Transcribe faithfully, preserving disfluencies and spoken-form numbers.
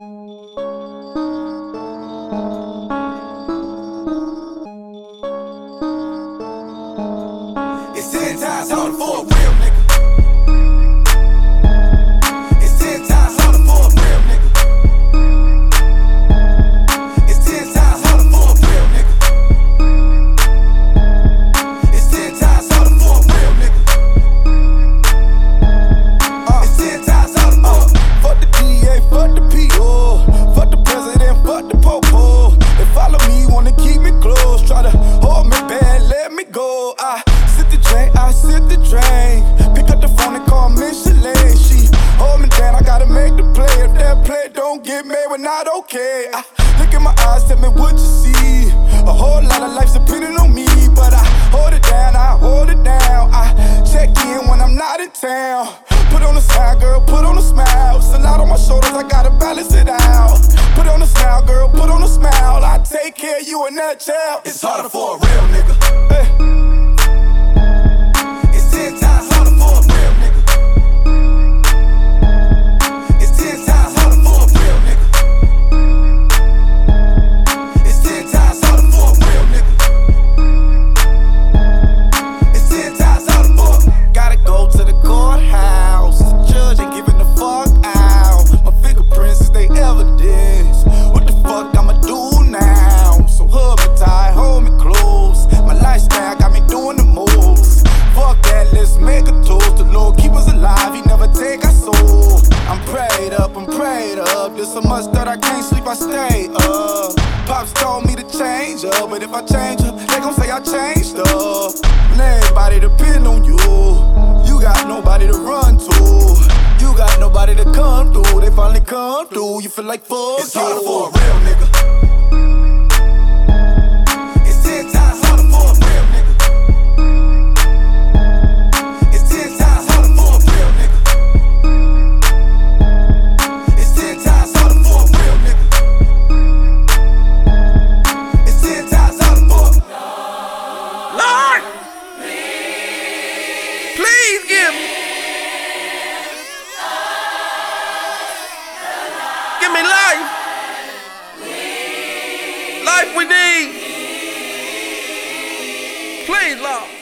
It's ten times harder for a real nigga. It's ten times harder for a real nigga. It's ten times harder for a real nigga. It's ten times harder for a real nigga. Uh, it's ten times harder for uh, fuck the D A, fuck the P O, fuck the president, fuck the popo. They follow me, wanna keep me close, try to hold me back, let me go. I sit the drain, I sit the drain. Pick up the phone and call Michelin. She hold me down, I gotta make the play. If that play don't get made, we're not okay. I look in my eyes, tell me what you see. A whole lot of life's depending on me, but I hold it down, I hold it down. I check in when I'm not in town. Put on a smile, girl, put on a smile. It's a lot on my shoulders, I gotta balance it out. Put on a smile, girl, put on a smile. I take care of you in that child. It's harder for a real nigga. Hey. It's ten times harder for a real nigga. It's ten times harder for a real nigga. It's ten times harder for a real nigga. It's ten times harder for a gotta go to the courthouse. The judge ain't giving the fuck out. My fingerprints is they evidence. What the fuck I'ma do now? So hug me tight, hold me close. My lifestyle got me doing the most. Fuck that, let's make a toast. The Lord keep us alive, he never take our soul. I'm prayed up, I'm prayed up. There's so much that I can't sleep, I stay up. Pops told me to change up, but if I change up, they gon' say I changed up. And everybody depend on you. You got nobody to run to. You got nobody to come through. They finally come through. You feel like fuck. It's harder for a real nigga. It's ten times harder for a real nigga. It's ten times harder for a real nigga. It's ten times harder for a real nigga. It's ten times harder for a Lord, please give me, give me life, life we need. Please, Lord.